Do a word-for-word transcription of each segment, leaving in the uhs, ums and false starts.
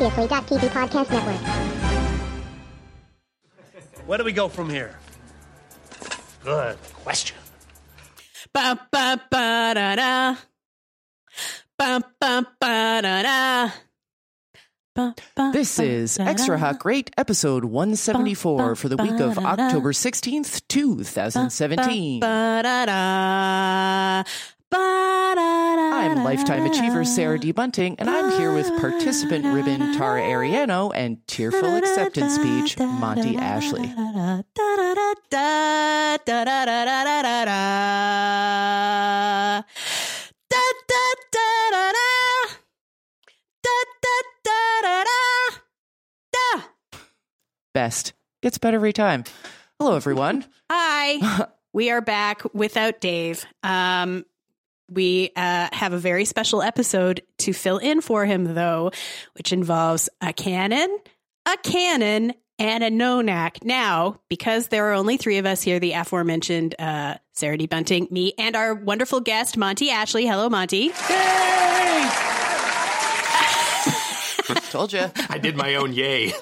Previously.tv Podcast Network. Where do we go from here? Good question. Ba ba ba da da. Ba ba ba da da. Ba, ba, This ba, is da, Extra da. Hot Great, episode one seventy-four Ba, ba, for the week of ba, da, da. October sixteenth, twenty seventeen. Ba, da, da. Ba, da, da, I'm Lifetime da, Achiever Sarah D. Bunting, and I'm here with participant ribbon Tara Ariano and tearful acceptance speech Monty Ashley. Da, da, da, da, da, da, da, da, da, da, da. Da, da, da, da, da. Da, da, da, da, da. Da. Best. Gets better every time. Hello, everyone. Hi. We are back without Dave. Um, we uh, have a very special episode to fill in for him, though, which involves a canon, a canon, and a no-knack. Now, because there are only three of us here, the aforementioned uh, Sarah D. Bunting, me, and our wonderful guest, Monty Ashley. Hello, Monty. Yay! Told you. I did my own yay.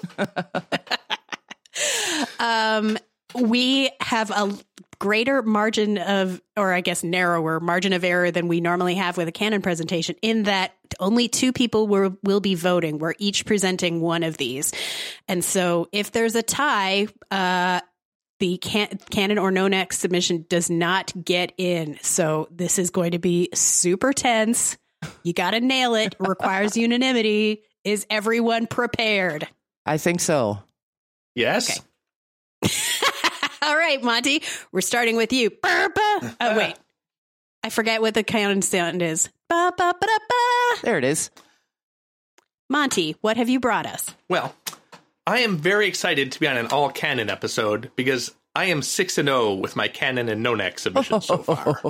Um, we have a greater margin of, or I guess narrower margin of error than we normally have with a canon presentation, in that only two people will, will be voting. We're each presenting one of these. And so if there's a tie, uh, the can- canon or no-knack submission does not get in. So this is going to be super tense. You got to nail it. Requires unanimity. Is everyone prepared? I think so. Yes. Okay. All right, Monty, we're starting with you. Ba, ba. Oh, wait. I forget what the canon sound is. Ba, ba, ba, da, ba. There it is. Monty, what have you brought us? Well, I am very excited to be on an all canon episode because I am six and zero with my canon and no-knack submissions so far.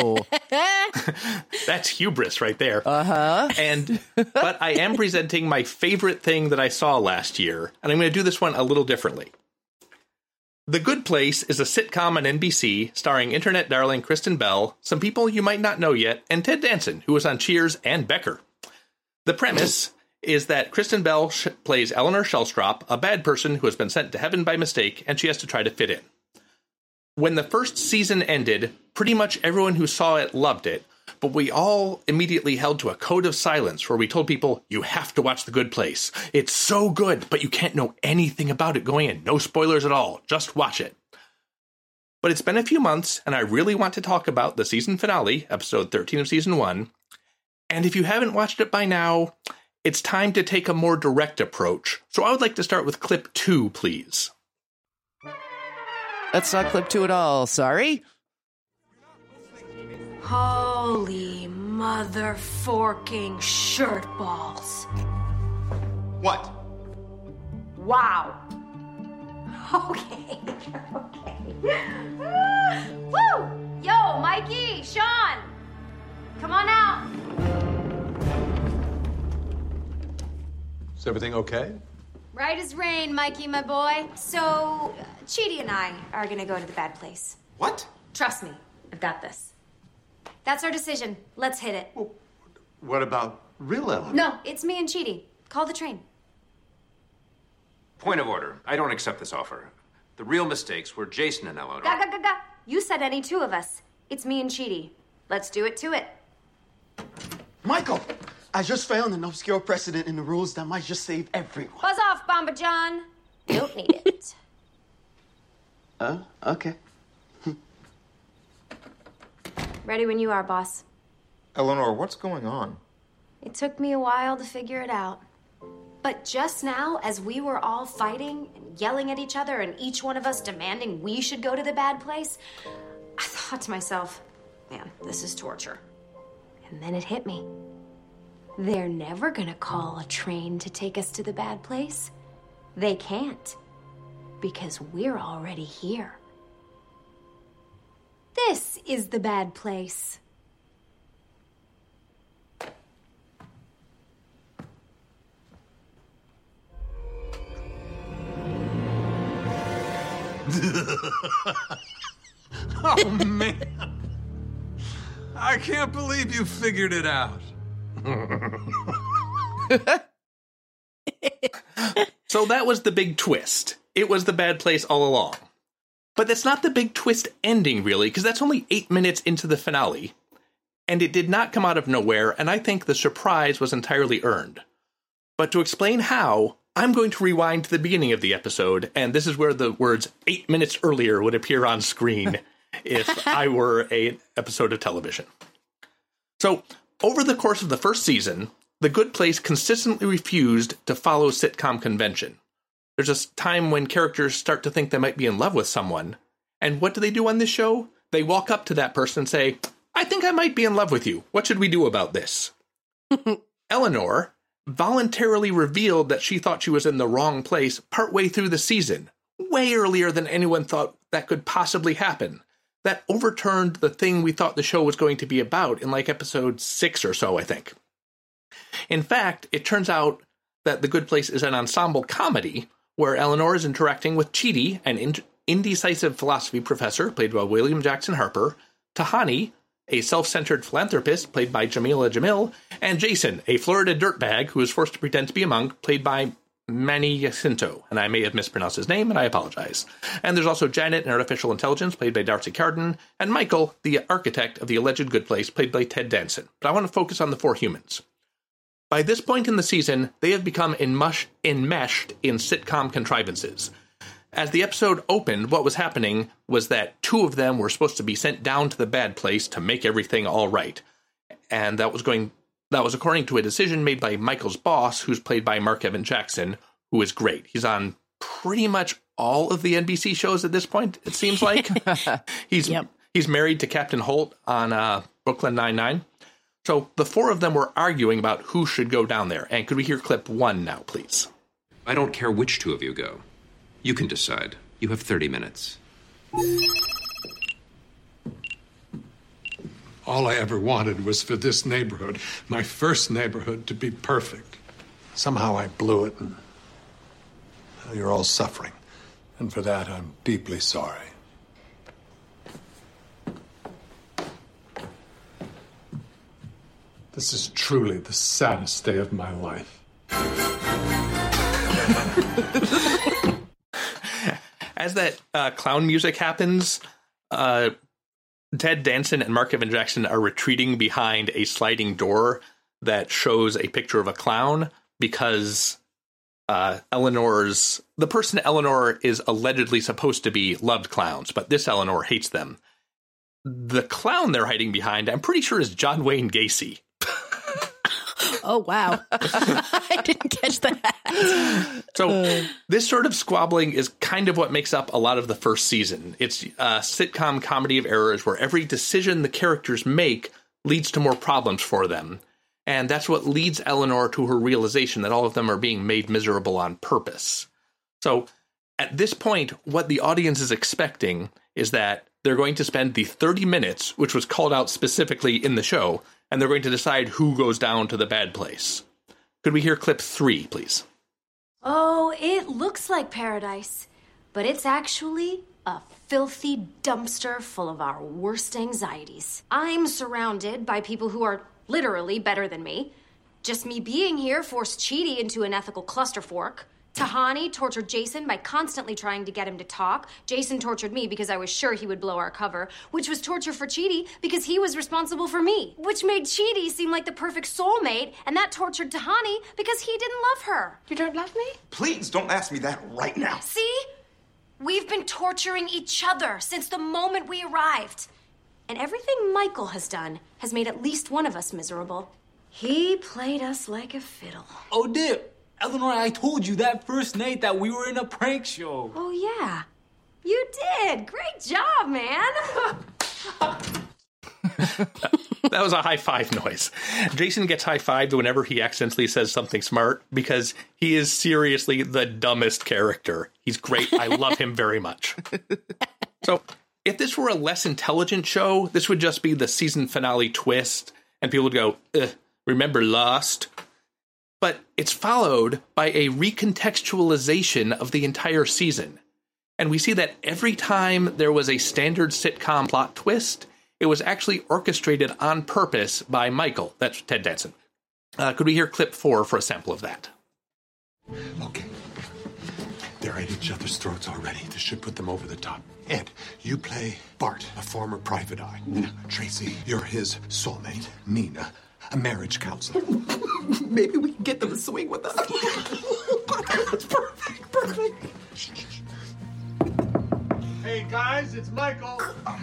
That's hubris right there. Uh-huh. And but I am presenting my favorite thing that I saw last year, and I'm going to do this one a little differently. The Good Place is a sitcom on N B C starring internet darling Kristen Bell, some people you might not know yet, and Ted Danson, who was on Cheers and Becker. The premise is that Kristen Bell sh- plays Eleanor Shellstrop, a bad person who has been sent to heaven by mistake, and she has to try to fit in. When the first season ended, pretty much everyone who saw it loved it, but we all immediately held to a code of silence where we told people, you have to watch The Good Place. It's so good, but you can't know anything about it going in. No spoilers at all. Just watch it. But it's been a few months, and I really want to talk about the season finale, episode thirteen of season one. And if you haven't watched it by now, it's time to take a more direct approach. So I would like to start with clip two, please. That's not clip two at all. Sorry. Holy mother forking shirt balls. What? Wow. Okay. Okay. Woo! Yo, Mikey, Sean, come on out. Is everything okay? Right as rain, Mikey, my boy. So, Chidi and I are gonna go to the bad place. What? Trust me, I've got this. That's our decision. Let's hit it. Well, what about real Eleanor? No, it's me and Chidi. Call the train. Point of order. I don't accept this offer. The real mistakes were Jason and Eleanor. Ga, ga, ga, ga. You said any two of us. It's me and Chidi. Let's do it to it. Michael, I just found an obscure precedent in the rules that might just save everyone. Buzz off, Bomba John. Don't need it. Uh, okay. Ready when you are, boss. Eleanor, what's going on? It took me a while to figure it out. But just now, as we were all fighting and yelling at each other and each one of us demanding we should go to the bad place, I thought to myself, man, this is torture. And then it hit me. They're never gonna call a train to take us to the bad place. They can't. Because we're already here. This is the bad place. Oh, man. I can't believe you figured it out. So that was the big twist. It was the bad place all along. But that's not the big twist ending, really, because that's only eight minutes into the finale. And it did not come out of nowhere, and I think the surprise was entirely earned. But to explain how, I'm going to rewind to the beginning of the episode, and this is where the words eight minutes earlier would appear on screen if I were an episode of television. So, over the course of the first season, The Good Place consistently refused to follow sitcom convention. There's a time when characters start to think they might be in love with someone, and what do they do on this show? They walk up to that person and say, I think I might be in love with you. What should we do about this? Eleanor voluntarily revealed that she thought she was in the wrong place partway through the season, way earlier than anyone thought that could possibly happen. That overturned the thing we thought the show was going to be about in like episode six or so, I think. In fact, it turns out that The Good Place is an ensemble comedy where Eleanor is interacting with Chidi, an in- indecisive philosophy professor played by William Jackson Harper, Tahani, a self-centered philanthropist played by Jamila Jamil, and Jason, a Florida dirtbag who is forced to pretend to be a monk played by Manny Jacinto, and I may have mispronounced his name, and I apologize. And there's also Janet, an artificial intelligence played by Darcy Carden, and Michael, the architect of the alleged Good Place, played by Ted Danson. But I want to focus on the four humans. By this point in the season, they have become enmush- enmeshed in sitcom contrivances. As the episode opened, what was happening was that two of them were supposed to be sent down to the bad place to make everything all right. And that was going that was according to a decision made by Michael's boss, who's played by Mark Evan Jackson, who is great. He's on pretty much all of the N B C shows at this point, it seems like. he's yep. he's married to Captain Holt on uh, Brooklyn Nine-Nine. So the four of them were arguing about who should go down there. And could we hear clip one now, please? I don't care which two of you go. You can decide. You have thirty minutes. All I ever wanted was for this neighborhood, my first neighborhood, to be perfect. Somehow I blew it, and now you're all suffering. And for that, I'm deeply sorry. This is truly the saddest day of my life. As that uh, clown music happens, uh, Ted Danson and Mark Evan Jackson are retreating behind a sliding door that shows a picture of a clown because uh, Eleanor's the person Eleanor is allegedly supposed to be loved clowns, but this Eleanor hates them. The clown they're hiding behind, I'm pretty sure, is John Wayne Gacy. Oh, wow. I didn't catch that. So this sort of squabbling is kind of what makes up a lot of the first season. It's a sitcom comedy of errors where every decision the characters make leads to more problems for them. And that's what leads Eleanor to her realization that all of them are being made miserable on purpose. So at this point, what the audience is expecting is that they're going to spend the thirty minutes, which was called out specifically in the show, and they're going to decide who goes down to the bad place. Could we hear clip three, please? Oh, it looks like paradise, but it's actually a filthy dumpster full of our worst anxieties. I'm surrounded by people who are literally better than me. Just me being here forced Chidi into an ethical clusterfork. Tahani tortured Jason by constantly trying to get him to talk. Jason tortured me because I was sure he would blow our cover, which was torture for Chidi because he was responsible for me, which made Chidi seem like the perfect soulmate, and that tortured Tahani because he didn't love her. You don't love me? Please don't ask me that right now. See? We've been torturing each other since the moment we arrived. And everything Michael has done has made at least one of us miserable. He played us like a fiddle. Oh, dear. Eleanor, I told you that first night that we were in a prank show. Oh, yeah. You did. Great job, man. That was a high five noise. Jason gets high fived whenever he accidentally says something smart because he is seriously the dumbest character. He's great. I love him very much. So if this were a less intelligent show, this would just be the season finale twist, and people would go, Ugh, remember Lost? But it's followed by a recontextualization of the entire season. And we see that every time there was a standard sitcom plot twist, it was actually orchestrated on purpose by Michael. That's Ted Danson. Uh, could we hear clip four for a sample of that? Okay. They're at each other's throats already. This should put them over the top. Ed, you play Bart, a former private eye. Tracy, you're his soulmate. Nina, a marriage counselor. Maybe we can get them to swing with us. That's perfect, perfect. Hey, guys, it's Michael.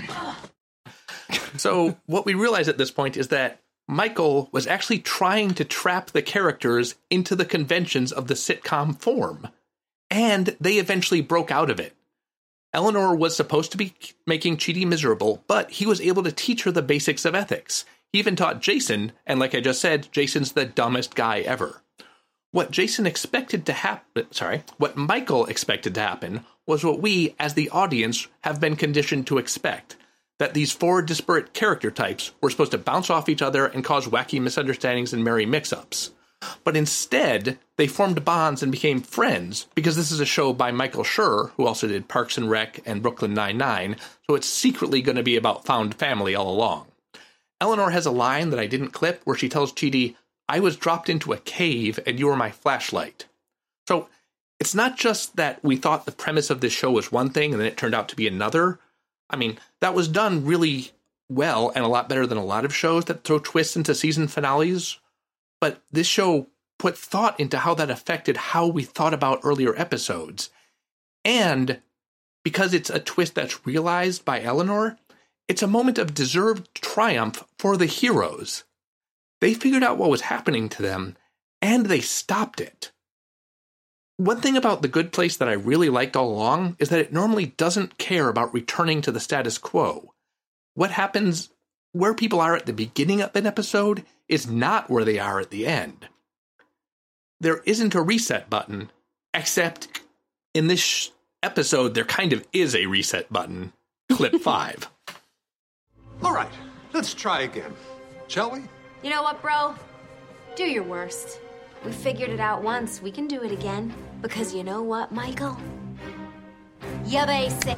So what we realize at this point is that Michael was actually trying to trap the characters into the conventions of the sitcom form. And they eventually broke out of it. Eleanor was supposed to be making Chidi miserable, but he was able to teach her the basics of ethics. He even taught Jason, and like I just said, Jason's the dumbest guy ever. What Jason expected to happen, sorry, what Michael expected to happen was what we, as the audience, have been conditioned to expect. That these four disparate character types were supposed to bounce off each other and cause wacky misunderstandings and merry mix-ups. But instead, they formed bonds and became friends, because this is a show by Michael Schur, who also did Parks and Rec and Brooklyn Nine-Nine, so it's secretly going to be about found family all along. Eleanor has a line that I didn't clip where she tells Chidi, "I was dropped into a cave and you were my flashlight." So it's not just that we thought the premise of this show was one thing and then it turned out to be another. I mean, that was done really well and a lot better than a lot of shows that throw twists into season finales. But this show put thought into how that affected how we thought about earlier episodes. And because it's a twist that's realized by Eleanor, it's a moment of deserved triumph for the heroes. They figured out what was happening to them, and they stopped it. One thing about The Good Place that I really liked all along is that it normally doesn't care about returning to the status quo. What happens where people are at the beginning of an episode is not where they are at the end. There isn't a reset button, except in this episode, there kind of is a reset button. Clip five. All right, let's try again, shall we? You know what, bro? Do your worst. We figured it out once. We can do it again. Because you know what, Michael? Yeah, they say.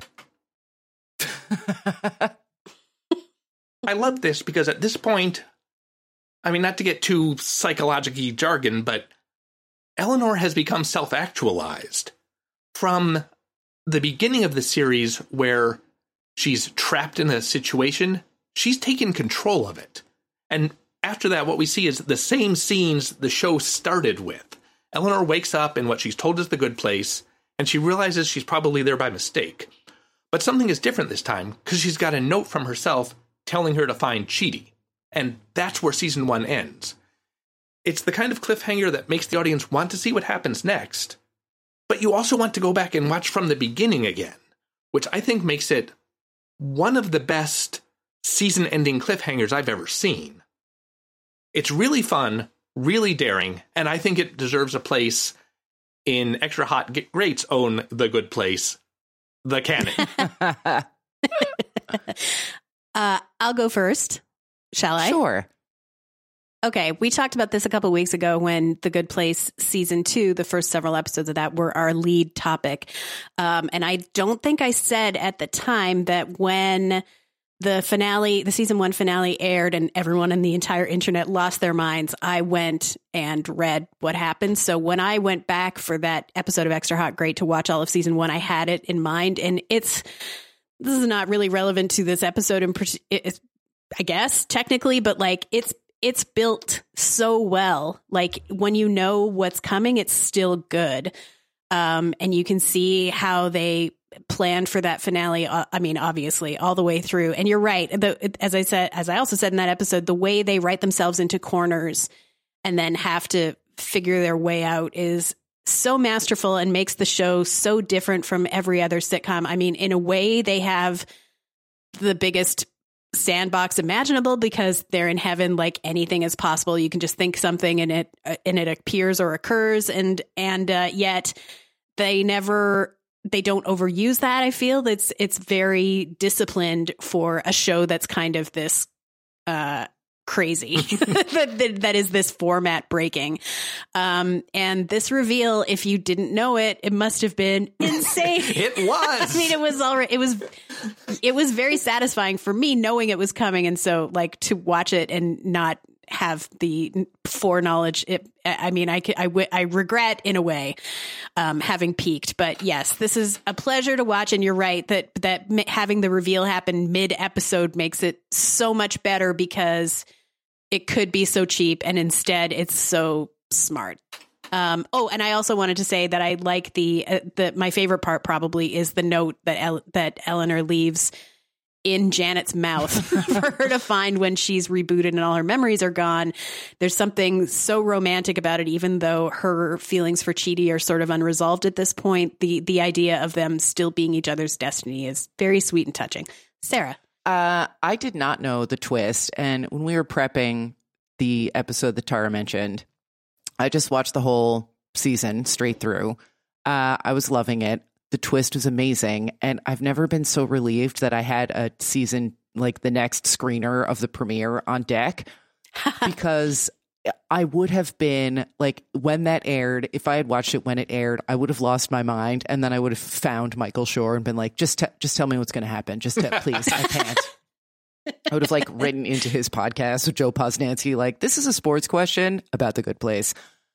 I love this because at this point, I mean, not to get too psychological jargon, but Eleanor has become self-actualized. From the beginning of the series where she's trapped in a situation, she's taken control of it. And after that, what we see is the same scenes the show started with. Eleanor wakes up in what she's told is the good place, and she realizes she's probably there by mistake. But something is different this time, because she's got a note from herself telling her to find Chidi. And that's where season one ends. It's the kind of cliffhanger that makes the audience want to see what happens next, but you also want to go back and watch from the beginning again, which I think makes it one of the best season-ending cliffhangers I've ever seen. It's really fun, really daring, and I think it deserves a place in Extra Hot Great's own The Good Place, the canon. uh, I'll go first. Shall I? Sure. Okay, we talked about this a couple weeks ago when The Good Place season two, the first several episodes of that were our lead topic. Um, and I don't think I said at the time that when the finale, the season one finale aired and everyone in the entire internet lost their minds, I went and read what happened. So when I went back for that episode of Extra Hot Great to watch all of season one, I had it in mind. And it's, this is not really relevant to this episode, in, it's, I guess, technically, but like it's, it's built so well. Like when you know what's coming, it's still good. Um, and you can see how they planned for that finale. Uh, I mean, obviously all the way through. And you're right. The, as I said, as I also said in that episode, the way they write themselves into corners and then have to figure their way out is so masterful and makes the show so different from every other sitcom. I mean, in a way they have the biggest sandbox imaginable because they're in heaven, like anything is possible. You can just think something and it uh, and it appears or occurs, and and uh, yet they never they don't overuse that. I feel it's it's very disciplined for a show that's kind of this uh crazy that, that, that is this format breaking. Um, and this reveal, if you didn't know it, it must have been insane. It was. I mean, it was already, it was, it was very satisfying for me knowing it was coming. And so like to watch it and not have the foreknowledge. It, I mean, I, I, I regret in a way um, having peaked. But yes, this is a pleasure to watch. And you're right that that having the reveal happen mid episode makes it so much better because it could be so cheap. And instead, it's so smart. Um, oh, and I also wanted to say that I like the uh, the my favorite part probably is the note that El- that Eleanor leaves in Janet's mouth for her to find when she's rebooted and all her memories are gone. There's something so romantic about it, even though her feelings for Chidi are sort of unresolved at this point. The the idea of them still being each other's destiny is very sweet and touching. Sarah. Uh, I did not know the twist. And when we were prepping the episode that Tara mentioned, I just watched the whole season straight through. Uh, I was loving it. The twist was amazing. And I've never been so relieved that I had a season, like the next screener of the premiere on deck, because I would have been like, when that aired, if I had watched it when it aired, I would have lost my mind. And then I would have found Michael Schur and been like, just, t- just tell me what's going to happen. Just t- please, I can't. I would have like written into his podcast with Joe Posnanski, like, this is a sports question about The Good Place.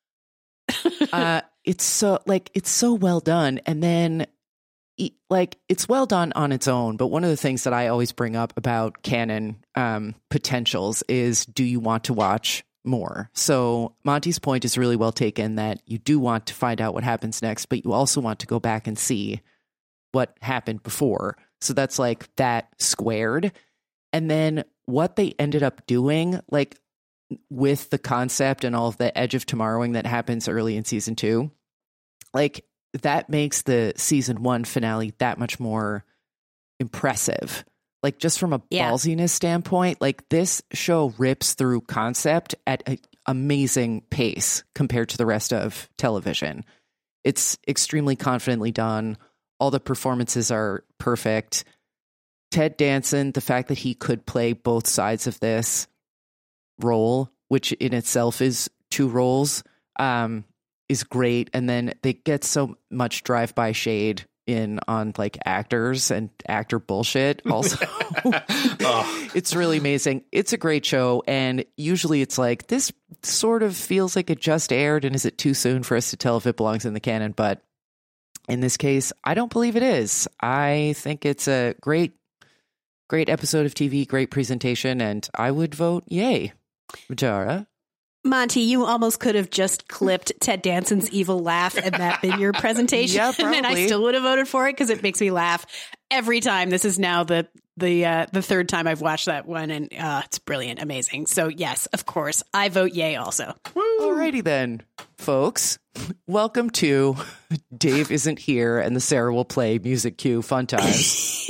Uh, it's so like, it's so well done. And then like, it's well done on its own. But one of the things that I always bring up about canon um, potentials is, do you want to watch more? So Monty's point is really well taken, that you do want to find out what happens next, but you also want to go back and see what happened before. So that's like that squared. And then what they ended up doing, like with the concept and all of the Edge of Tomorrowing that happens early in season two, like that makes the season one finale that much more impressive. Like just from a yeah. ballsiness standpoint, like this show rips through concept at an amazing pace compared to the rest of television. It's extremely confidently done. All the performances are perfect. Ted Danson, the fact that he could play both sides of this role, which in itself is two roles, um, is great. And then they get so much drive-by shade in on like actors and actor bullshit also. oh. It's really amazing. It's a great show. And usually it's like, this sort of feels like it just aired, and is it too soon for us to tell if it belongs in the canon? But in this case, I don't believe it is. I think it's a great Great episode of T V, great presentation, and I would vote yay. Tara? Monty, you almost could have just clipped Ted Danson's evil laugh and that been your presentation. Yeah, probably. And I still would have voted for it because it makes me laugh every time. This is now the the uh, the third time I've watched that one, and uh, it's brilliant, amazing. So yes, of course, I vote yay also. Woo. Alrighty then, folks. Welcome to Dave Isn't Here and the Sarah Will Play Music Cue Fun Times.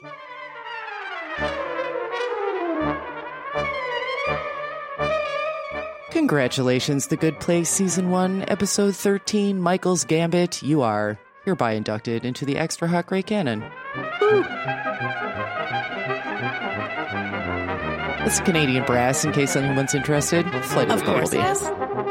Congratulations, The Good Place Season one, Episode thirteen, Michael's Gambit. You are hereby inducted into the Extra Hot Great Canon. It's Canadian brass, in case anyone's interested. Flight of, of course, yes.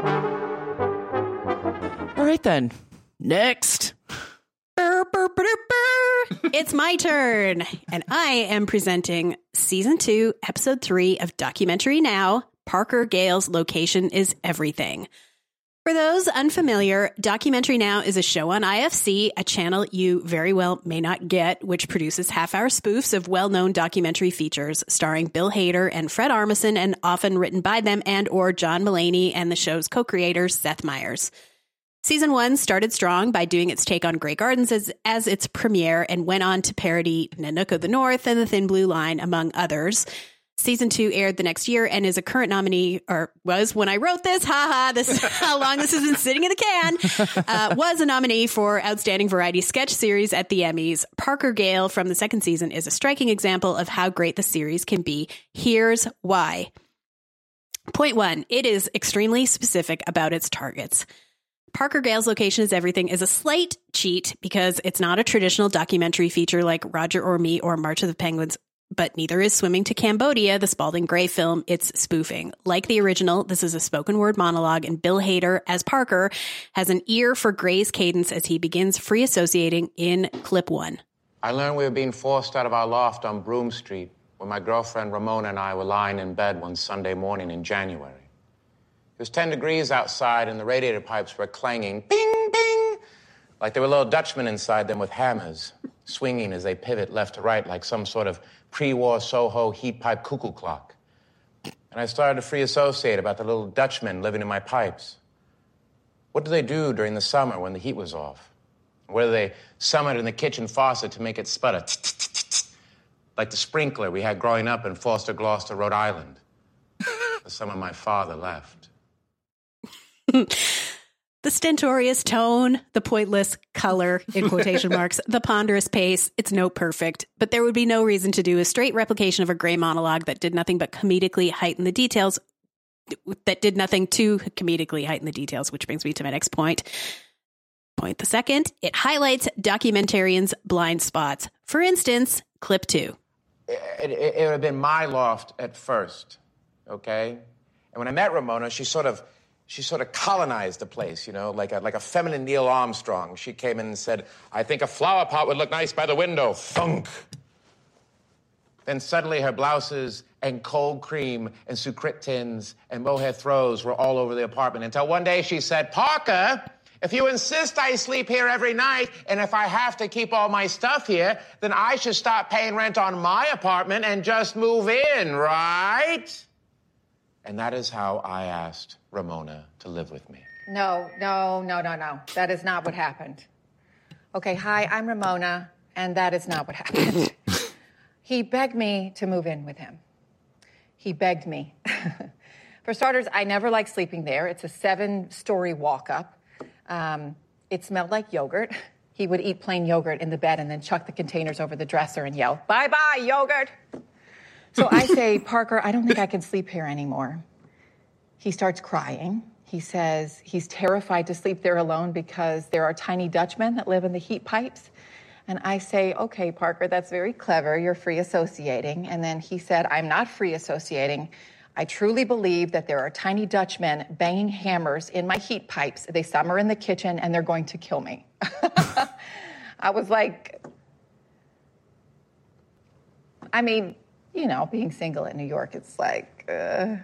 All right, then. Next. Burr, burr, burr, burr. It's my turn, and I am presenting Season two, Episode three of Documentary Now, Parker Gale's Location is Everything. For those unfamiliar, Documentary Now is a show on I F C, a channel you very well may not get, which produces half-hour spoofs of well-known documentary features starring Bill Hader and Fred Armisen, and often written by them and or John Mulaney and the show's co-creator, Seth Meyers. Season one started strong by doing its take on Grey Gardens as, as its premiere, and went on to parody Nanook of the North and The Thin Blue Line, among others. Season two aired the next year and is a current nominee, or was when I wrote this, haha, this is how long this has been sitting in the can, uh, was a nominee for Outstanding Variety Sketch Series at the Emmys. Parker Gale from the second season is a striking example of how great the series can be. Here's why. Point one, it is extremely specific about its targets. Parker Gale's Location is Everything is a slight cheat because it's not a traditional documentary feature like Roger or Me or March of the Penguins, but neither is Swimming to Cambodia, the Spalding Gray film it's spoofing. Like the original, this is a spoken word monologue, and Bill Hader, as Parker, has an ear for Gray's cadence as he begins free associating in clip one. I learned we were being forced out of our loft on Broome Street when my girlfriend Ramona and I were lying in bed one Sunday morning in January. was ten degrees outside and the radiator pipes were clanging, bing, bing, like there were little Dutchmen inside them with hammers, swinging as they pivot left to right like some sort of pre-war Soho heat pipe cuckoo clock. And I started to free associate about the little Dutchmen living in my pipes. What do they do during the summer when the heat was off? Whether they summon it in the kitchen faucet to make it sputter, like the sprinkler we had growing up in Foster, Gloucester, Rhode Island. The summer my father left. The stentorious tone, the pointless color, in quotation marks, the ponderous pace, it's no perfect, but there would be no reason to do a straight replication of a Grey monologue that did nothing but comedically heighten the details, that did nothing to comedically heighten the details, which brings me to my next point. Point the second, it highlights documentarians' blind spots. For instance, clip two. It, it, it would have been my loft at first, okay? And when I met Ramona, she sort of... She sort of colonized the place, you know, like a, like a feminine Neil Armstrong. She came in and said, I think a flower pot would look nice by the window. Thunk. Then suddenly her blouses and cold cream and sucrit tins and mohair throws were all over the apartment until one day she said, Parker, if you insist I sleep here every night and if I have to keep all my stuff here, then I should stop paying rent on my apartment and just move in, right? And that is how I asked Ramona to live with me. No, no, no, no, no. That is not what happened. Okay, hi, I'm Ramona, and that is not what happened. He begged me to move in with him. He begged me. For starters, I never liked sleeping there. It's a seven-story walk-up. Um, it smelled like yogurt. He would eat plain yogurt in the bed and then chuck the containers over the dresser and yell, bye-bye, yogurt. So I say, Parker, I don't think I can sleep here anymore. He starts crying. He says he's terrified to sleep there alone because there are tiny Dutchmen that live in the heat pipes. And I say, okay, Parker, that's very clever. You're free associating. And then he said, I'm not free associating. I truly believe that there are tiny Dutchmen banging hammers in my heat pipes. They summer in the kitchen and they're going to kill me. I was like, I mean, you know, being single in New York, it's like, uh...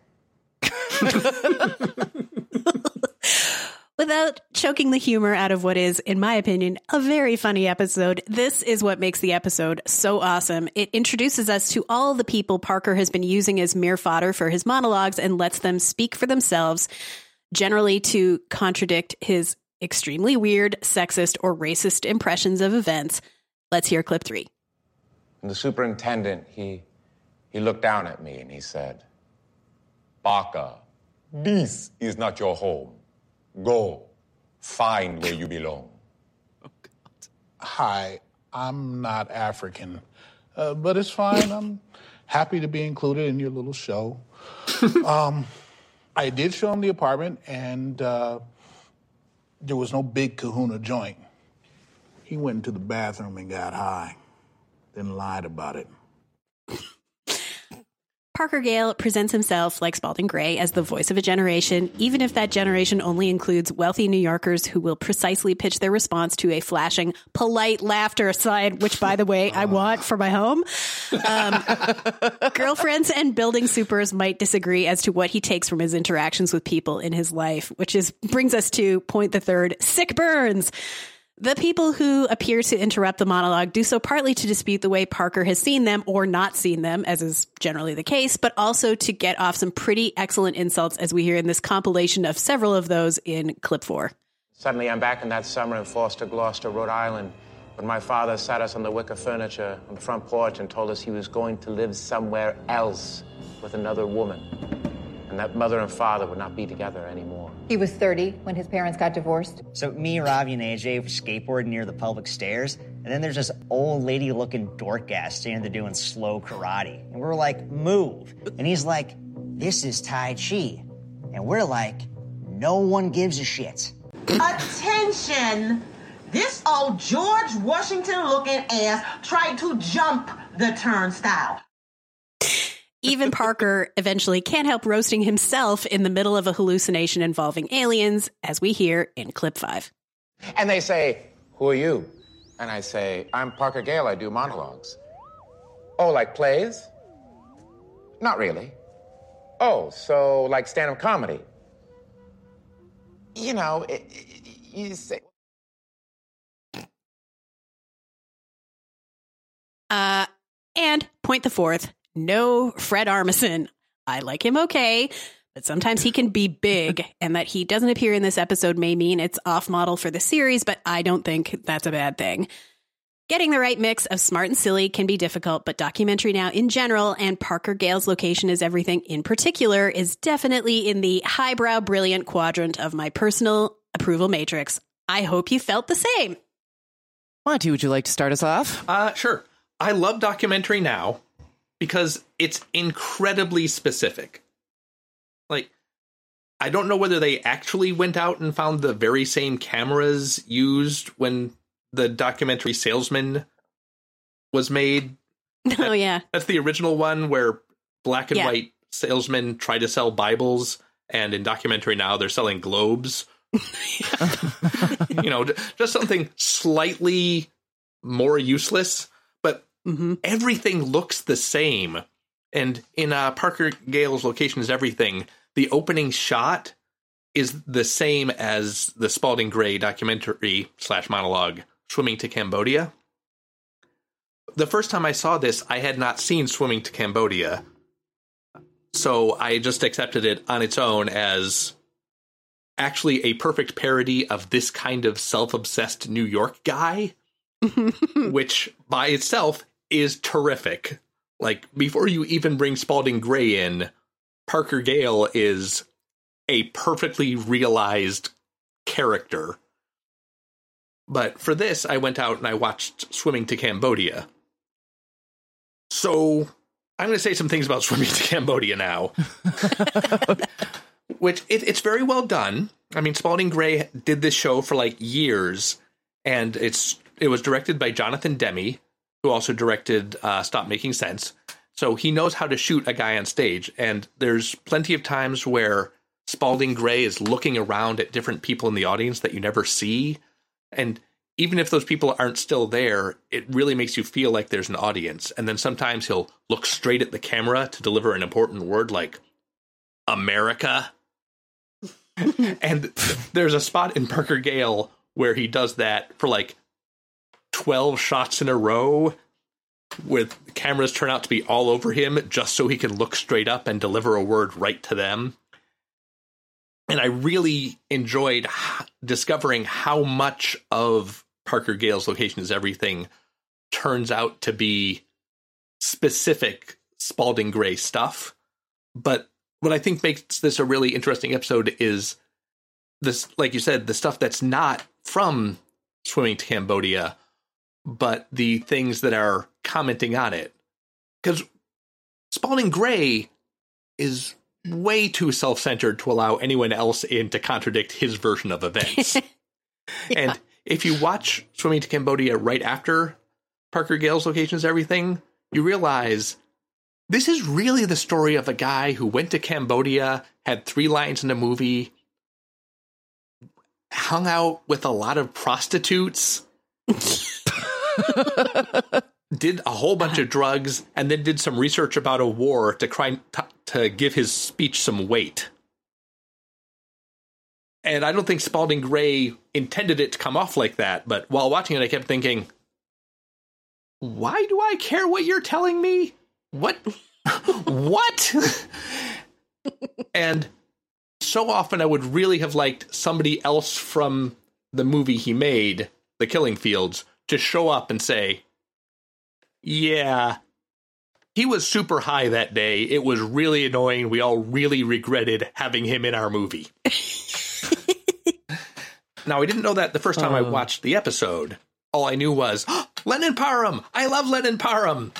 Without choking the humor out of what is, in my opinion, a very funny episode, this is what makes the episode so awesome. It introduces us to all the people Parker has been using as mere fodder for his monologues and lets them speak for themselves, generally to contradict his extremely weird, sexist, or racist impressions of events. Let's hear clip three. And the superintendent, he, he looked down at me and he said, Parker, this is not your home. Go, find where you belong. Oh, God. Hi, I'm not African, uh, but it's fine. I'm happy to be included in your little show. um, I did show him the apartment, and uh, there was no big kahuna joint. He went into the bathroom and got high, then lied about it. Parker Gale presents himself, like Spalding Gray, as the voice of a generation, even if that generation only includes wealthy New Yorkers who will precisely pitch their response to a flashing, polite laughter aside, which, by the way, I want for my home. Um, girlfriends and building supers might disagree as to what he takes from his interactions with people in his life, which is brings us to point the third, sick burns. The people who appear to interrupt the monologue do so partly to dispute the way Parker has seen them or not seen them, as is generally the case, but also to get off some pretty excellent insults, as we hear in this compilation of several of those in clip four. Suddenly, I'm back in that summer in Foster, Gloucester, Rhode Island, when my father sat us on the wicker furniture on the front porch and told us he was going to live somewhere else with another woman, and that mother and father would not be together anymore. He was thirty when his parents got divorced. So me, Ravi, and A J skateboard near the public stairs, and then there's this old lady-looking dork ass standing there doing slow karate. And we're like, move. And he's like, this is Tai Chi. And we're like, no one gives a shit. Attention! This old George Washington-looking ass tried to jump the turnstile. Even Parker eventually can't help roasting himself in the middle of a hallucination involving aliens, as we hear in clip five. And they say, who are you? And I say, I'm Parker Gale, I do monologues. Oh, like plays? Not really. Oh, so like stand-up comedy? you know, it, it, you say. Uh, and point the fourth. No Fred Armisen. I like him okay, but sometimes he can be big, and that he doesn't appear in this episode may mean it's off model for the series, but I don't think that's a bad thing. Getting the right mix of smart and silly can be difficult, but Documentary Now in general, and Parker Gale's Location is Everything in particular, is definitely in the highbrow brilliant quadrant of my personal approval matrix. I hope you felt the same. Monty, would you like to start us off? Uh, sure. I love Documentary Now because it's incredibly specific. Like, I don't know whether they actually went out and found the very same cameras used when the documentary Salesman was made. Oh, yeah. That's the original one where black and yeah. white salesmen try to sell Bibles, and in Documentary Now, they're selling globes. You know, just something slightly more useless, but mm-hmm. everything looks the same. And in uh, Parker Gale's Location is Everything, the opening shot is the same as the Spalding Gray documentary slash monologue, Swimming to Cambodia. The first time I saw this, I had not seen Swimming to Cambodia, so I just accepted it on its own as actually a perfect parody of this kind of self-obsessed New York guy, which by itself is terrific. Like, before you even bring Spalding Gray in, Parker Gale is a perfectly realized character. But for this, I went out and I watched Swimming to Cambodia. So I'm going to say some things about Swimming to Cambodia now. Which, it, it's very well done. I mean, Spalding Gray did this show for like years, and it's it was directed by Jonathan Demme, who also directed uh, Stop Making Sense. So he knows how to shoot a guy on stage, and there's plenty of times where Spalding Gray is looking around at different people in the audience that you never see, and even if those people aren't still there, it really makes you feel like there's an audience. And then sometimes he'll look straight at the camera to deliver an important word like America. And there's a spot in Parker Gale where he does that for like twelve shots in a row, with cameras turn out to be all over him just so he can look straight up and deliver a word right to them. And I really enjoyed h- discovering how much of Parker Gale's Location is Everything turns out to be specific Spalding Gray stuff. But what I think makes this a really interesting episode is this, like you said, the stuff that's not from Swimming to Cambodia, but the things that are commenting on it. Because Spalding Gray is way too self-centered to allow anyone else in to contradict his version of events. Yeah. And if you watch Swimming to Cambodia right after Parker Gale's Location is Everything, you realize this is really the story of a guy who went to Cambodia, had three lines in a movie, hung out with a lot of prostitutes, did a whole bunch of drugs, and then did some research about a war to try to, to give his speech some weight. And I don't think Spalding Gray intended it to come off like that, but while watching it, I kept thinking, why do I care what you're telling me? What? What? And so often I would really have liked somebody else from the movie he made, The Killing Fields, to show up and say, yeah, he was super high that day. It was really annoying. We all really regretted having him in our movie. Now, I didn't know that the first time uh. I watched the episode. All I knew was, oh, Lennon Parham! I love Lennon Parham!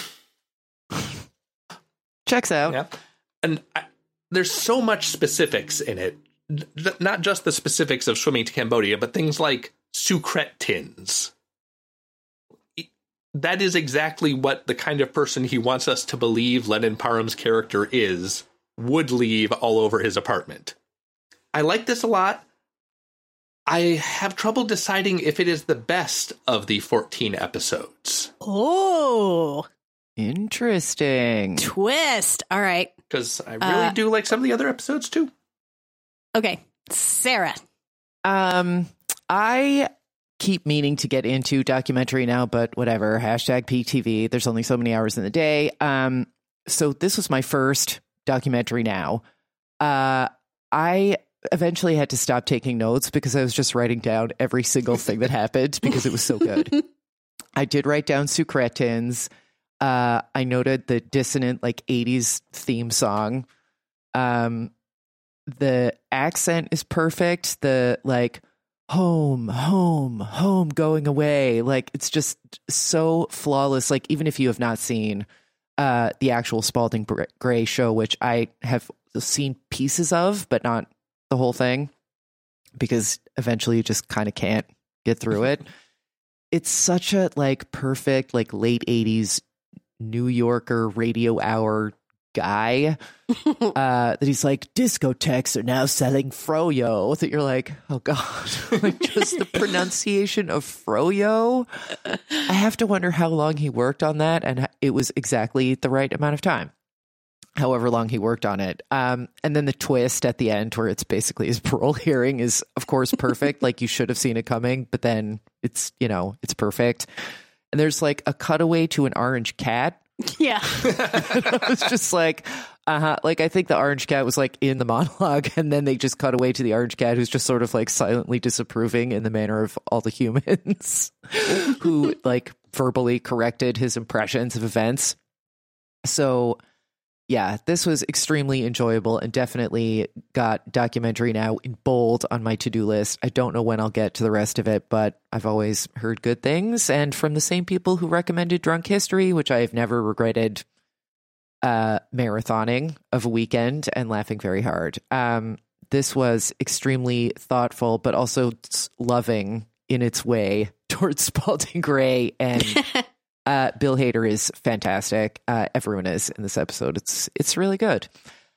Checks out. Yeah. And I, there's so much specifics in it. Not just the specifics of Swimming to Cambodia, but things like Sucrete tins. That is exactly what the kind of person he wants us to believe Lennon Parham's character is, would leave all over his apartment. I like this a lot. I have trouble deciding if it is the best of the fourteen episodes. Oh, interesting. Twist. All right. Because I really uh, do like some of the other episodes, too. Okay. Sarah. Um, I keep meaning to get into documentary now, but whatever. Hashtag peak T V. There's only so many hours in the day. Um, so this was my first documentary now. Uh, I eventually had to stop taking notes because I was just writing down every single thing that happened because it was so good. I did write down Sucretins. Uh, I noted the dissonant like eighties theme song. Um, the accent is perfect. The like home, home, home going away. Like it's just so flawless. Like even if you have not seen uh, the actual Spalding Gray show, which I have seen pieces of, but not the whole thing, because eventually you just kind of can't get through it. It's such a like perfect like late eighties New Yorker radio hour guy uh, that he's like, discotheques are now selling froyo. That you're like, oh god, like just the pronunciation of froyo. I have to wonder how long he worked on that, and it was exactly the right amount of time. However long he worked on it. Um, and then the twist at the end where it's basically his parole hearing is, of course, perfect. Like you should have seen it coming, but then it's, you know, it's perfect. And there's like a cutaway to an orange cat. Yeah. I was just like, uh-huh. Like I think the orange cat was like in the monologue, and then they just cut away to the orange cat who's just sort of like silently disapproving in the manner of all the humans who like verbally corrected his impressions of events. So yeah, this was extremely enjoyable and definitely got documentary now in bold on my to-do list. I don't know when I'll get to the rest of it, but I've always heard good things. And from the same people who recommended Drunk History, which I have never regretted uh, marathoning of a weekend and laughing very hard. Um, this was extremely thoughtful, but also loving in its way towards Spalding Gray and... Uh, Bill Hader is fantastic. Uh, everyone is in this episode. It's it's really good.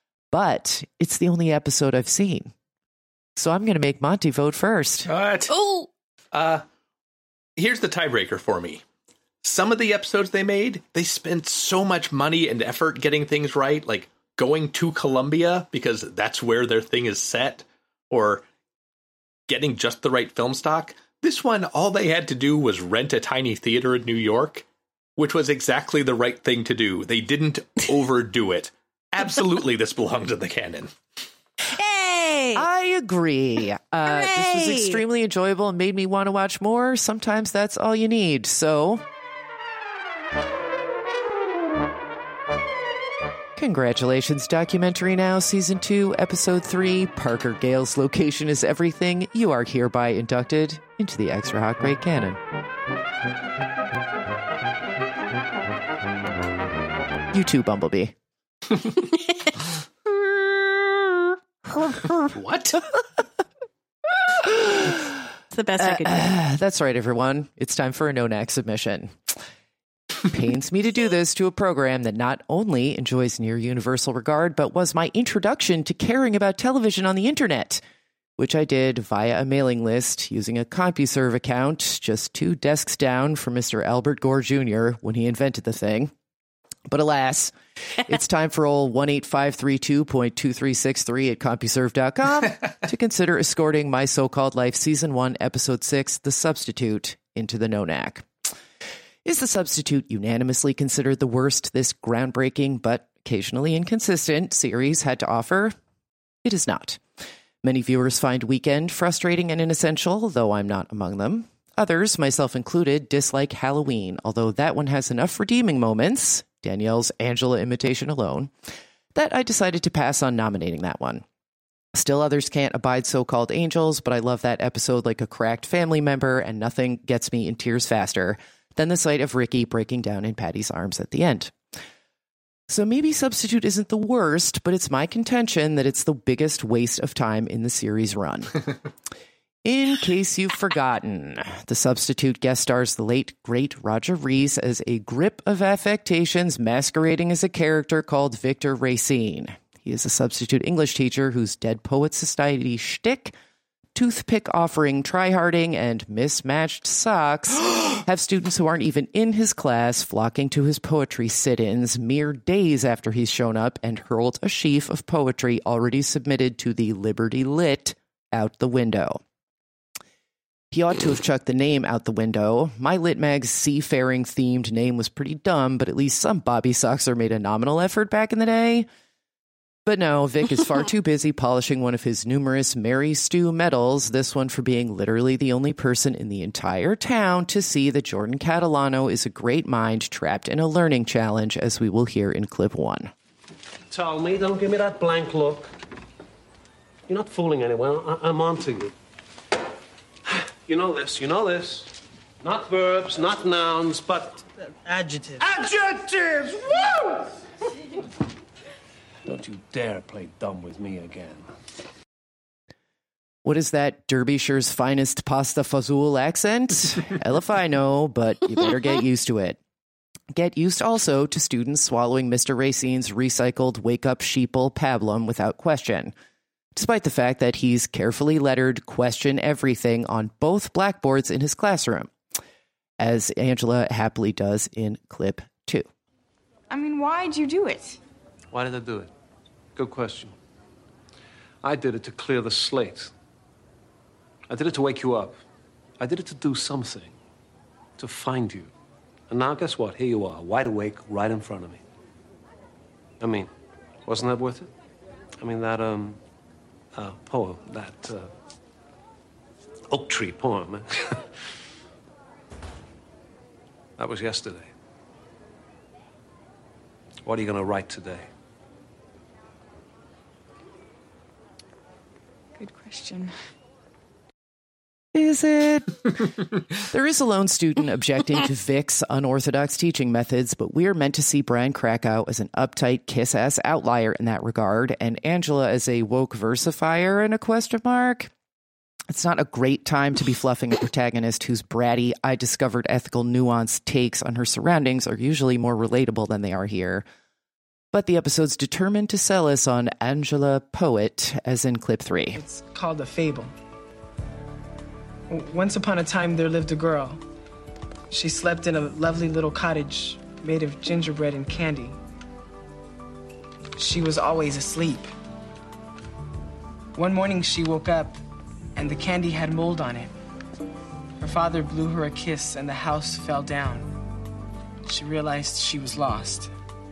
But it's the only episode I've seen. So I'm going to make Monty vote first. What? Oh! Uh, here's the tiebreaker for me. Some of the episodes they made, they spent so much money and effort getting things right, like going to Columbia because that's where their thing is set, or getting just the right film stock. This one, all they had to do was rent a tiny theater in New York, which was exactly the right thing to do. They didn't overdo it. Absolutely, this belongs in the canon. Hey! I agree. Uh, this was extremely enjoyable and made me want to watch more. Sometimes that's all you need. So, congratulations, Documentary Now, Season two, Episode three, Parker Gale's Location is Everything. You are hereby inducted into the Extra Hot Great Canon. You too, Bumblebee. What? It's the best I could do. Uh, that's right, everyone. It's time for a no-knack submission. Pains me to do this to a program that not only enjoys near universal regard, but was my introduction to caring about television on the internet, which I did via a mailing list using a CompuServe account just two desks down from Mister Albert Gore Junior when he invented the thing. But alas, it's time for old one eight five three two point two three six three at CompuServe dot com to consider escorting My So-Called Life Season one, Episode six, The Substitute, into the no-knack. Is The Substitute unanimously considered the worst this groundbreaking but occasionally inconsistent series had to offer? It is not. Many viewers find Weekend frustrating and inessential, though I'm not among them. Others, myself included, dislike Halloween, although that one has enough redeeming moments, Danielle's Angela imitation alone, that I decided to pass on nominating that one. Still others can't abide So-Called Angels, but I love that episode like a cracked family member, and nothing gets me in tears faster than the sight of Ricky breaking down in Patty's arms at the end. So maybe Substitute isn't the worst, but it's my contention that it's the biggest waste of time in the series run. In case you've forgotten, The Substitute guest stars the late, great Roger Rees as a grip of affectations masquerading as a character called Victor Racine. He is a substitute English teacher whose Dead Poets Society shtick, toothpick offering tryharding, and mismatched socks have students who aren't even in his class flocking to his poetry sit-ins mere days after he's shown up and hurled a sheaf of poetry already submitted to the Liberty Lit out the window. He ought to have chucked the name out the window. My Lit Mag's seafaring-themed name was pretty dumb, but at least some Bobby Soxer made a nominal effort back in the day. But no, Vic is far too busy polishing one of his numerous Mary Stu medals, this one for being literally the only person in the entire town to see that Jordan Catalano is a great mind trapped in a learning challenge, as we will hear in clip one. Tell me, don't give me that blank look. You're not fooling anyone. I- I'm on to you. You know this, you know this. Not verbs, not nouns, but... Adjectives. Adjectives! Woo! Don't you dare play dumb with me again. What is that, Derbyshire's finest pasta fazool accent? Hell if I know, but you better get used to it. Get used also to students swallowing Mister Racine's recycled wake-up sheeple pablum without question, despite the fact that he's carefully lettered question everything on both blackboards in his classroom, as Angela happily does in clip two. I mean, why'd you do it? Why did I do it? Good question. I did it to clear the slate. I did it to wake you up. I did it to do something, to find you. And now guess what? Here you are, wide awake, right in front of me. I mean, wasn't that worth it? I mean, that, um... Uh, poem, that uh, oak tree poem. That was yesterday. What are you going to write today? Good question. Is it? There is a lone student objecting to Vic's unorthodox teaching methods, but we are meant to see Brian Krakow as an uptight, kiss-ass outlier in that regard, and Angela as a woke versifier in a question mark. It's not a great time to be fluffing a protagonist whose bratty, I discovered ethical nuance takes on her surroundings are usually more relatable than they are here. But the episode's determined to sell us on Angela Poet, as in clip three. It's called a fable. Once upon a time, there lived a girl. She slept in a lovely little cottage made of gingerbread and candy. She was always asleep. One morning, she woke up, and the candy had mold on it. Her father blew her a kiss, and the house fell down. She realized she was lost.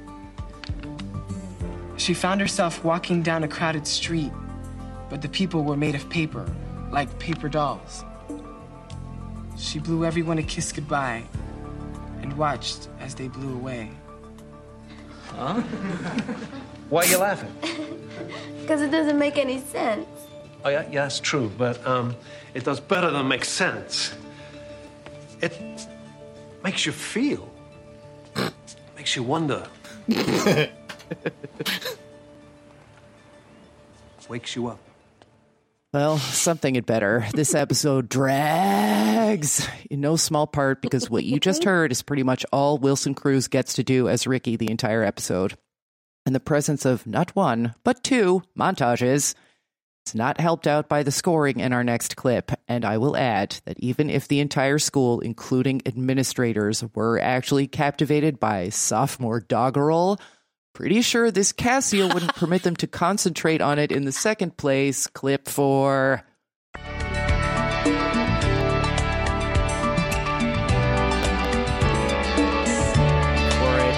She found herself walking down a crowded street, but the people were made of paper, like paper dolls. She blew everyone a kiss goodbye and watched as they blew away. Huh? Why are you laughing? Because it doesn't make any sense. Oh, yeah, yeah, it's true, but um, it does better than make sense. It makes you feel. Makes you wonder. Wakes you up. Well, something had better. This episode drags, in no small part because what you just heard is pretty much all Wilson Cruz gets to do as Ricky the entire episode. In the presence of not one, but two montages, it's not helped out by the scoring in our next clip, and I will add that even if the entire school, including administrators, were actually captivated by sophomore doggerel, pretty sure this Casio wouldn't permit them to concentrate on it in the second place. Clip four. For it.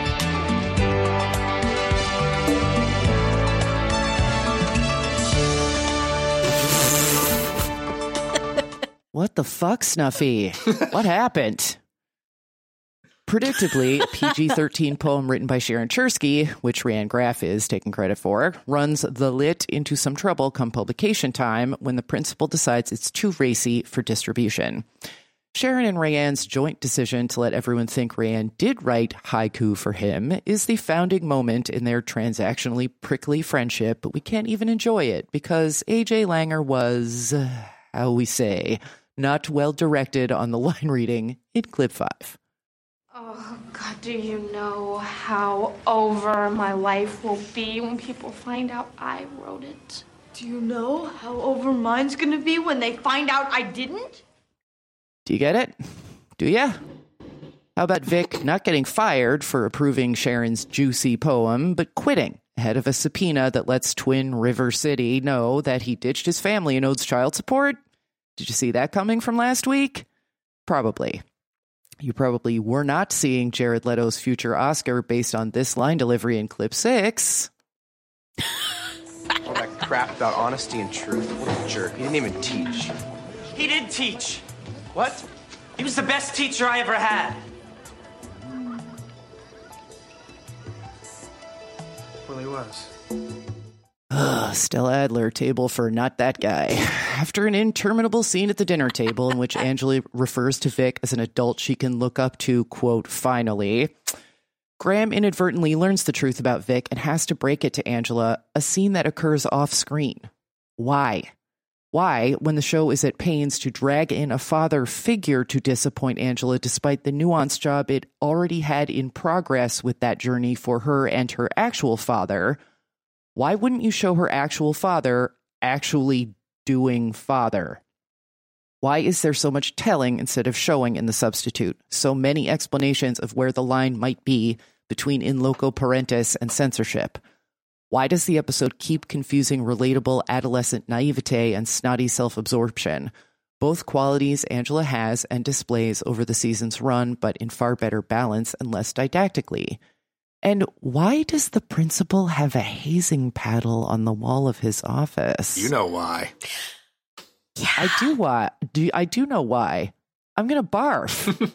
What the fuck, Snuffy? What happened? Predictably, a P G thirteen poem written by Sharon Chersky, which Ryan Graff is taking credit for, runs the lit into some trouble come publication time when the principal decides it's too racy for distribution. Sharon and Rayanne's joint decision to let everyone think Rayanne did write haiku for him is the founding moment in their transactionally prickly friendship, but we can't even enjoy it because A J Langer was, how we say, not well directed on the line reading in clip five. Oh, God, do you know how over my life will be when people find out I wrote it? Do you know how over mine's gonna be when they find out I didn't? Do you get it? Do ya? How about Vic not getting fired for approving Sharon's juicy poem, but quitting ahead of a subpoena that lets Twin River City know that he ditched his family and owes child support. Did you see that coming from last week? Probably. You probably were not seeing Jared Leto's future Oscar based on this line delivery in clip six. All that crap about honesty and truth. What a jerk. He didn't even teach. He did teach. What? He was the best teacher I ever had. Well, he was. Ugh, Stella Adler, table for not that guy. After an interminable scene at the dinner table in which Angela refers to Vic as an adult she can look up to, quote, finally, Graham inadvertently learns the truth about Vic and has to break it to Angela, a scene that occurs off screen. Why? Why, when the show is at pains to drag in a father figure to disappoint Angela despite the nuanced job it already had in progress with that journey for her and her actual father, why wouldn't you show her actual father actually doing father? Why is there so much telling instead of showing in The Substitute? So many explanations of where the line might be between in loco parentis and censorship. Why does the episode keep confusing relatable adolescent naivete and snotty self-absorption? Both qualities Angela has and displays over the season's run, but in far better balance and less didactically. And why does the principal have a hazing paddle on the wall of his office? You know why. Yeah. I do why. Do I do know why? I'm gonna barf.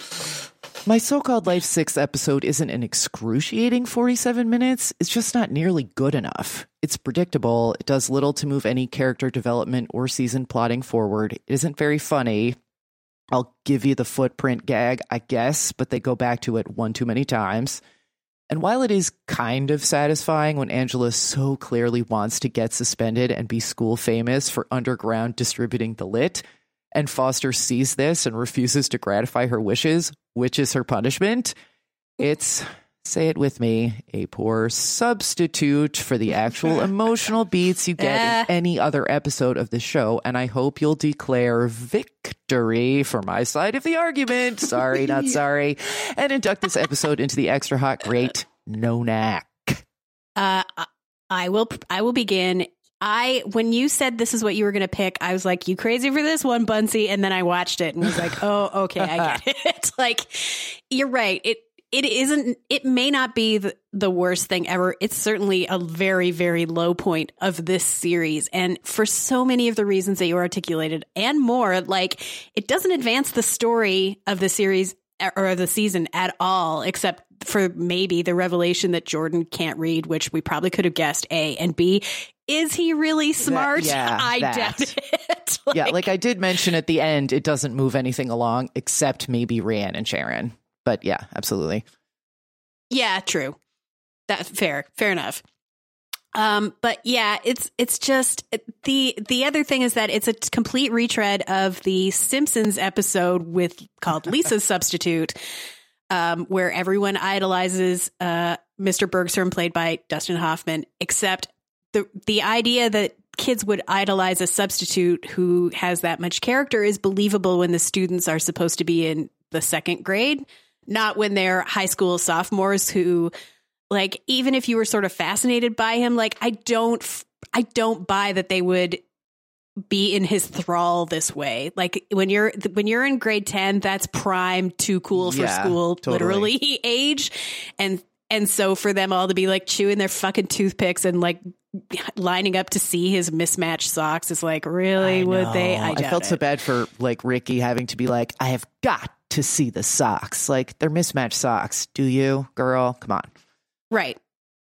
My So-Called Life six episode isn't an excruciating forty-seven minutes. It's just not nearly good enough. It's predictable. It does little to move any character development or season plotting forward. It isn't very funny. I'll give you the footprint gag, I guess, but they go back to it one too many times. And while it is kind of satisfying when Angela so clearly wants to get suspended and be school famous for underground distributing the lit, and Foster sees this and refuses to gratify her wishes, which is her punishment, it's, say it with me, a poor substitute for the actual emotional beats you get in any other episode of the show. And I hope you'll declare victory for my side of the argument. Sorry, not sorry. And induct this episode into the extra hot great No Knack. Uh, I will. I will begin. I when you said this is what you were going to pick, I was like, "You crazy for this one, Bunsey?" And then I watched it and was like, "Oh, okay, I get it." Like, you're right. It it isn't. It may not be the, the worst thing ever. It's certainly a very, very low point of this series, and for so many of the reasons that you articulated and more, like it doesn't advance the story of the series or the season at all, except for maybe the revelation that Jordan can't read, which we probably could have guessed. A and B. Is he really smart? That, yeah, I that. doubt it. like, yeah, like I did mention at the end, it doesn't move anything along except maybe Rhiannon and Sharon. But yeah, absolutely. Yeah, true. That's fair. Fair enough. Um, but yeah, it's it's just the the other thing is that it's a complete retread of the Simpsons episode with called Lisa's Substitute, um, where everyone idolizes uh, Mister Bergstrom, played by Dustin Hoffman, except the the idea that kids would idolize a substitute who has that much character is believable when the students are supposed to be in the second grade, not when they're high school sophomores who, like, even if you were sort of fascinated by him, like, I don't, I don't buy that they would be in his thrall this way. Like when you're, when you're in grade ten, that's prime too cool for Yeah, school, totally. literally age. And, and so for them all to be like chewing their fucking toothpicks and like lining up to see his mismatched socks is like, really, I would know. they? I, I doubt felt it. so bad for like Ricky having to be like, I have got to see the socks. Like they're mismatched socks. Do you, girl? Come on. Right.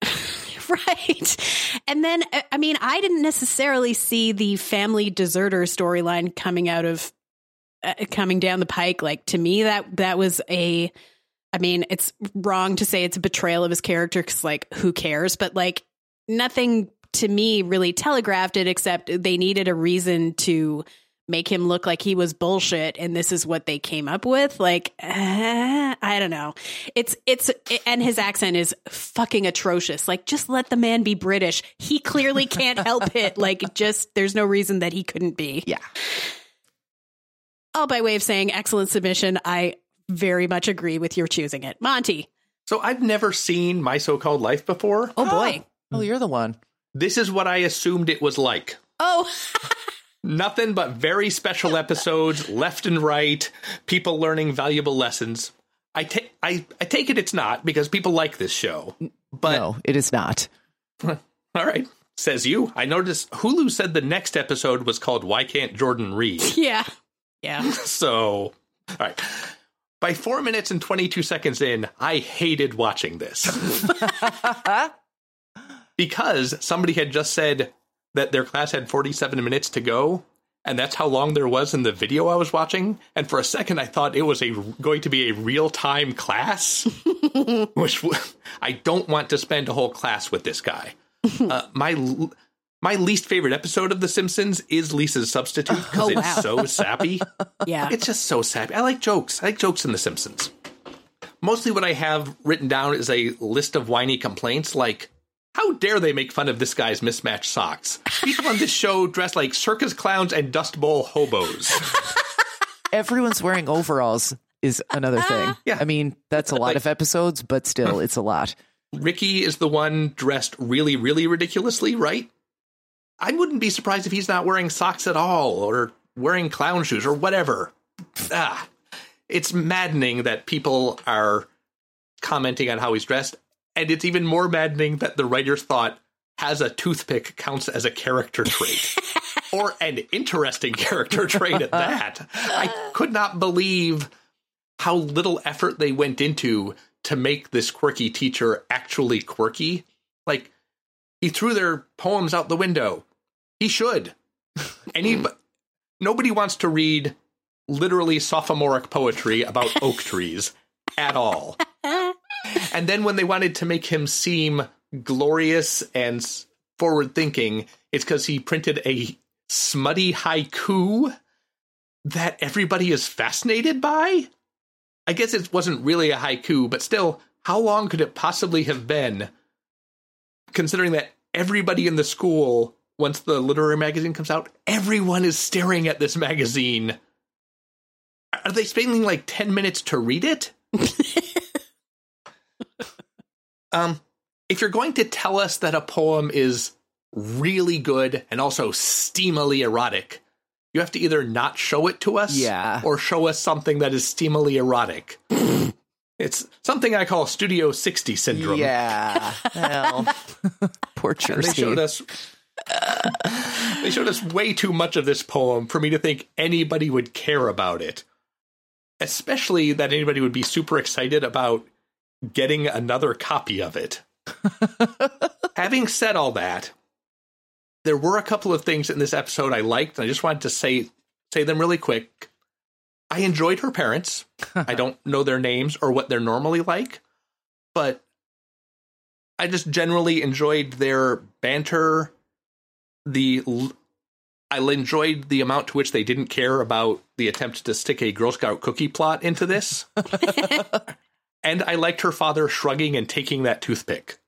Right. And then, I mean, I didn't necessarily see the family deserter storyline coming out of, uh, coming down the pike. Like, to me, that, that was a, I mean, it's wrong to say it's a betrayal of his character because, like, who cares? But, like, nothing to me really telegraphed it except they needed a reason to make him look like he was bullshit, and this is what they came up with. Like, uh, I don't know. It's it's and his accent is fucking atrocious. Like, just let the man be British. He clearly can't help it. Like, just there's no reason that he couldn't be. Yeah. All by way of saying excellent submission. I very much agree with your choosing it, Monty. So I've never seen My So-Called Life before. Oh boy. Oh, you're the one. This is what I assumed it was like. Oh, Nothing but very special episodes, left and right, people learning valuable lessons. I, ta- I, I take it it's not, because people like this show. But no, it is not. All right, says you. I noticed Hulu said the next episode was called Why Can't Jordan Read? yeah. Yeah. So, all right. By four minutes and twenty-two seconds in, I hated watching this. Because somebody had just said that their class had forty-seven minutes to go, and that's how long there was in the video I was watching. And for a second, I thought it was a going to be a real-time class, which w- I don't want to spend a whole class with this guy. Uh, my my least favorite episode of The Simpsons is Lisa's Substitute, because Oh, it's wow. so sappy. Yeah. It's just so sappy. I like jokes. I like jokes in The Simpsons. Mostly what I have written down is a list of whiny complaints, like, how dare they make fun of this guy's mismatched socks? People on this show dress like circus clowns and Dust Bowl hobos. Everyone's wearing overalls is another thing. Yeah. I mean, that's a lot Like- of episodes, but still, it's a lot. Ricky is the one dressed really, really ridiculously, right? I wouldn't be surprised if he's not wearing socks at all, or wearing clown shoes, or whatever. Ah, it's maddening that people are commenting on how he's dressed, and it's even more maddening that the writers thought has a toothpick counts as a character trait. Or an interesting character trait at that. I could not believe how little effort they went into to make this quirky teacher actually quirky. Like, he threw their poems out the window. He should. Any, nobody wants to read literally sophomoric poetry about oak trees at all. And then when they wanted to make him seem glorious and forward-thinking, it's because he printed a smutty haiku that everybody is fascinated by? I guess it wasn't really a haiku, but still, how long could it possibly have been, considering that everybody in the school, once the literary magazine comes out, everyone is staring at this magazine. Are they spending like ten minutes to read it? um, if you're going to tell us that a poem is really good and also steamily erotic, you have to either not show it to us, Yeah. or show us something that is steamily erotic. It's something I call Studio sixty syndrome. Yeah. Well, poor And they Chersky. showed us they showed us way too much of this poem for me to think anybody would care about it. Especially that anybody would be super excited about getting another copy of it. Having said all that, there were a couple of things in this episode I liked, and I just wanted to say say them really quick. I enjoyed her parents. I don't know their names or what they're normally like, but I just generally enjoyed their banter. The I enjoyed the amount to which they didn't care about the attempt to stick a Girl Scout cookie plot into this. And I liked her father shrugging and taking that toothpick.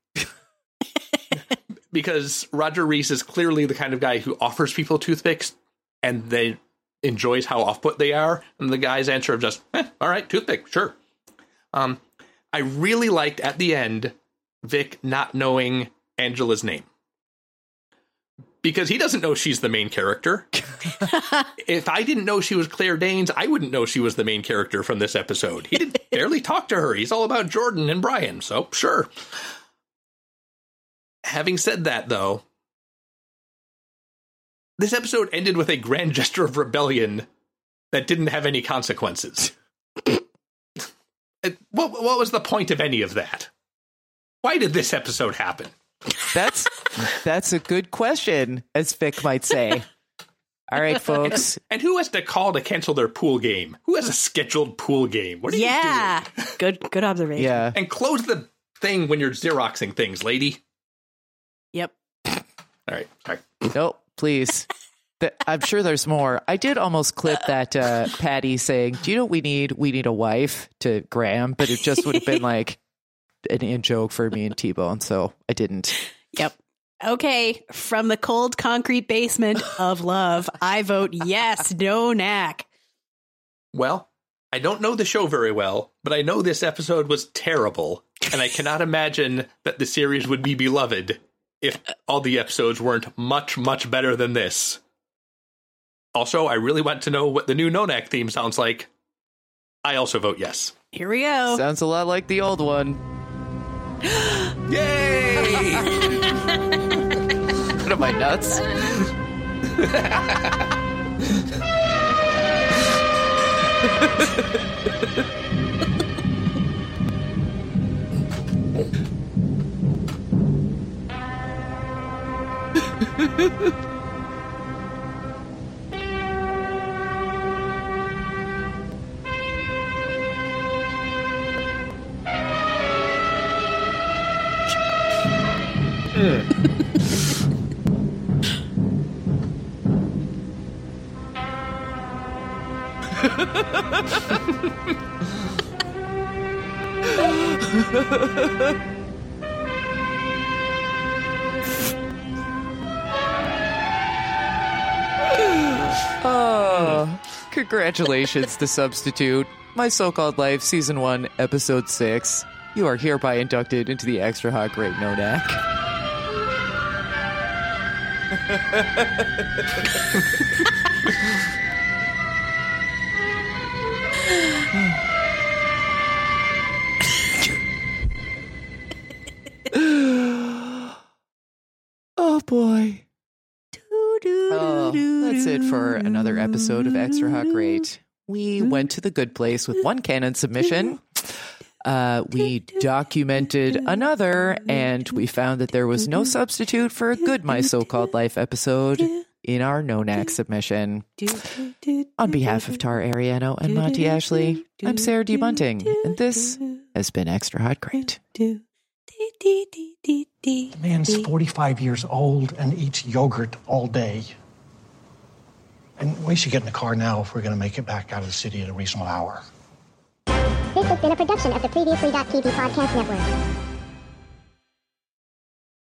Because Roger Reese is clearly the kind of guy who offers people toothpicks and they enjoys how off-put they are. And the guy's answer of just, eh, all right, toothpick, sure. Um, I really liked at the end Vic not knowing Angela's name. Because he doesn't know she's the main character. If I didn't know she was Claire Danes, I wouldn't know she was the main character from this episode. He didn't barely talk to her. He's all about Jordan and Brian, so sure. Having said that, though, this episode ended with a grand gesture of rebellion that didn't have any consequences. what, what was the point of any of that? Why did this episode happen? That's that's a good question, as Vic might say. All right, folks. And, and who has to call to cancel their pool game? Who has a scheduled pool game? What are yeah. you doing? Good good observation. Yeah. And close the thing when you're Xeroxing things, lady. Yep. All right. All right. Nope, please. Th- I'm sure there's more. I did almost clip that uh, Patty saying, do you know what we need? We need a wife to Graham, but it just would have been like an in joke for me and T-Bone, so I didn't. Yep. Okay, from the cold concrete basement of love, I vote yes, no knack. Well, I don't know the show very well, but I know this episode was terrible, and I cannot imagine that the series would be beloved if all the episodes weren't much, much better than this. Also, I really want to know what the new Nonak theme sounds like. I also vote yes. Here we go. Sounds a lot like the old one. Yay! What am I, nuts? Oh, congratulations, The Substitute. My So-Called Life, Season one, Episode six. You are hereby inducted into the Extra Hot Great Nonak. Oh, boy. Oh, that's it for another episode of Extra Hot Great. We went to the good place with one canon submission. Uh, we documented another, and we found that there was no substitute for a good My So-Called Life episode in our Nonak submission. On behalf of Tara Ariano and Monty Ashley, I'm Sarah D. Bunting, and this has been Extra Hot Great. The man's forty-five years old and eats yogurt all day. And we should get in the car now if we're going to make it back out of the city at a reasonable hour. This has been a production of the Previously T V Podcast Network.